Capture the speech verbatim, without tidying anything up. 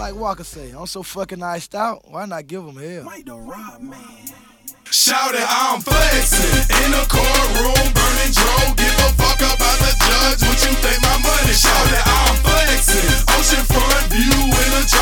Like Walker say, I'm so fucking iced out, why not give him hell? Mike the Rock, man. Shout it, I'm flexing in a courtroom, burning dro. Give a fuck about the judge. What you think my money? Shout it, I'm flexing. Oceanfront view in a